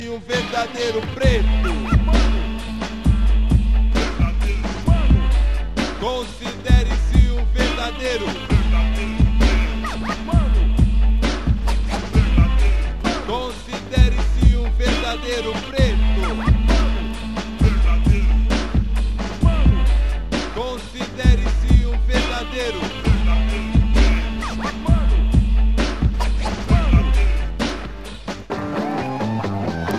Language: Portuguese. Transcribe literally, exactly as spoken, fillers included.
Um verdadeiro preto. Considere-se um verdadeiro. Considere-se um verdadeiro preto. Considere-se um verdadeiro.